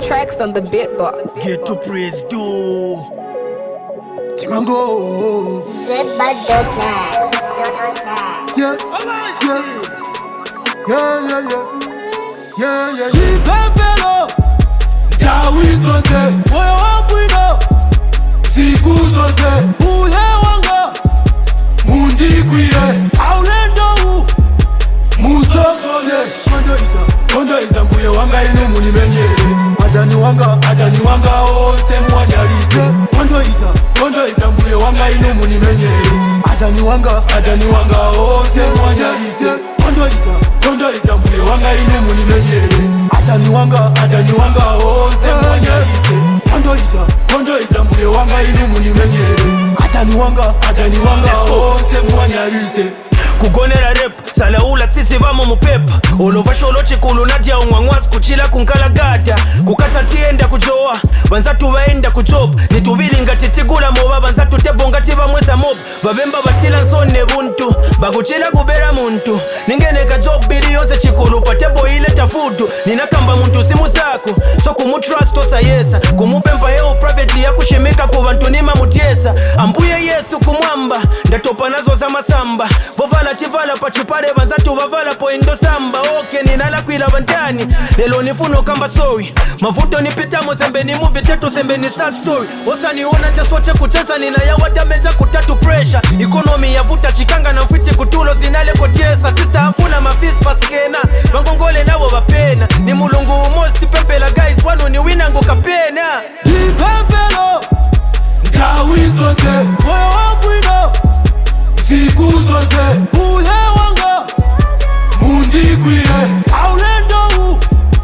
Tracks on the beatbox. Get to praise do Timango. Sit by Dotnet. Yeah, yeah. Chipepelo Jawi zote moyo wangu ino siku zote uye wanga mundikwiye aulendo u musokole kondo ita mbuye wanga ino munimenyere adani wanga ose mwanyalise kondo ita mbuye wanga ino munimenyere adani wanga ose mwanyalise kondo ita mbuye wanga ino munimenyere adani wanga ose mwanyalise kondo ita mbuye wanga ino munimenyere adani wanga ose mwanyalise kugonera rep salaula sisi vamo mupepa olovasholo chikulu nadia ungwangwazi kuchila kunkalagata kukata tienda kujoa vanzatu vaenda kujob nituvilinga titigula mova vanzatu tebonga tivamweza mob vavemba vatila nsone buntu bakuchila kubera muntu ningeneka job bili yonse chikulu patebo ile tafutu ninakamba muntu simu zako so kumutrust osayesa kumupempa yeo privately yakushimika kuvantu nima mutiesa ambuye yesu kumwamba ndatopa nazo za masamba vovala tivala pachipale vanzatu vavala poindo samba oke ninalakwila vantani lelo nifuno kamba sorry mavuto nipitamo sembe ni movie tetu sembe ni sad story osaniona chasoche kucheza ninayawadameja kutatu pressure economy yavuta chikanga na mfiti kutulo zinalekotiesa sister afuna mafis paskena vangongole navo vapena ni mulungu umosti pempela guys wanu ni winango kapena ipempelo njawi zote moyo wangu ino siku zote uye wanga mundikwiye aulendo u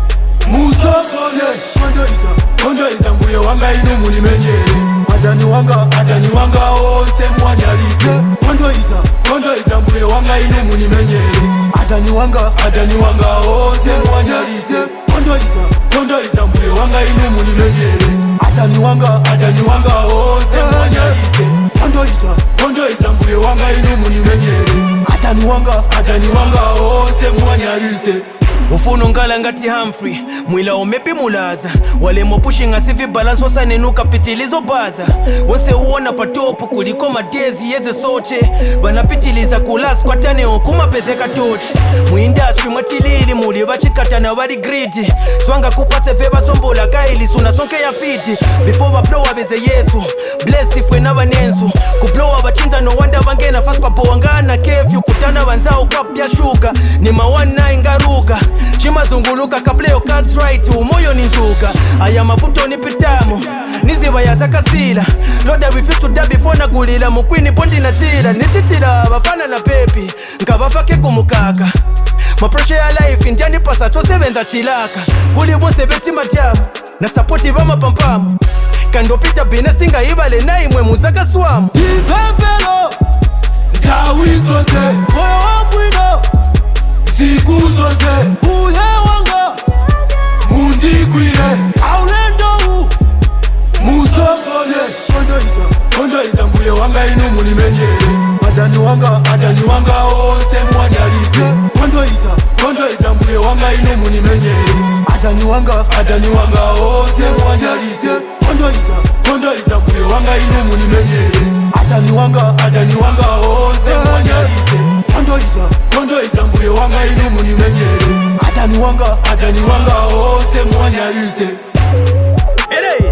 musokole kondo ita mbuye wanga ino munimenyere adani wanga ose mwanyalise kondo ita mbuye wanga ino munimenyere adani wanga ose mwanyalise kondo ita mbuye wanga ino munimenyere adani wanga ose mwanyalise kondo ita mbuye wanga ino munimenyere adani wanga ose mwanyalise ufuno ngala ngati Humphrey mwila omepi mulaza wale mopushing asivi balance wasa nenuka pitilizo baza wose uona patopu kuliko madezi yeze soche vanapitiliza kulas kwa taneo kumapezeka tochi muindustry mwatilili muli vachikatana wali gridi swanga kupase veva sombola kaili suna sonke ya fiti before wablowa veze yesu bless ifwe na vanensu kublowa vachinza no wanda vangena fast papo wangana kefyu kutana vanzao kapya shuga ni mawana ingaruga chimazunguluka kapleo cards right umoyo ni njuga aya mavuto ni pitamo niziva yazakasila Lord I refuse to die before nagulila mukwini pondi na chila nichitila vafana na pepi nkavafake kumukaka mapresha ya life indiani pasa chosevenza chilaka kuli bonse beti matiamu na sapoti vama pampamu kandopita bine singa ibale na imwe muzaka swamu ipempelo njawi zote moyo wangu ino siku zote uye wanga mundikwiye aulendo u musokole kondo ita mbuye wanga ino munimenyere adani wanga ose mwanyalise kondo ita mbuye wanga ino munimenyere adani wanga ose mwanyalise kondo ita mbuye wanga ino munimenyere adani wanga ose mwanyalise kondo ita mbuye wanga ino munimenyere adani wanga ose mwanyalise Ere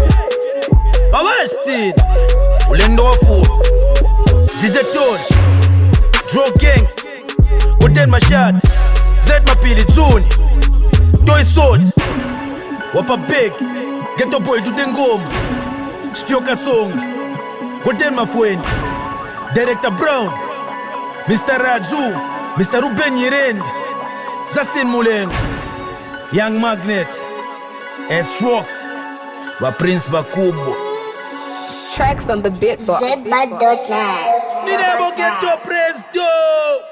Awastin Ulendo wafu DJ Tone Draw Gangs Hotel Mashad Zed Mapili Zuni Toy Sword Wapa Big Ghetto Boy do Dengoma Spioka Song Hotel Mafweni Director Brown Mr. Raju Mr. Ruben Yiren Justin Mulengo Young Magnet S-Rocks Va Prince Vakubo Tracks on the beatbox. Sit by Dotnet. Me never get to praise though.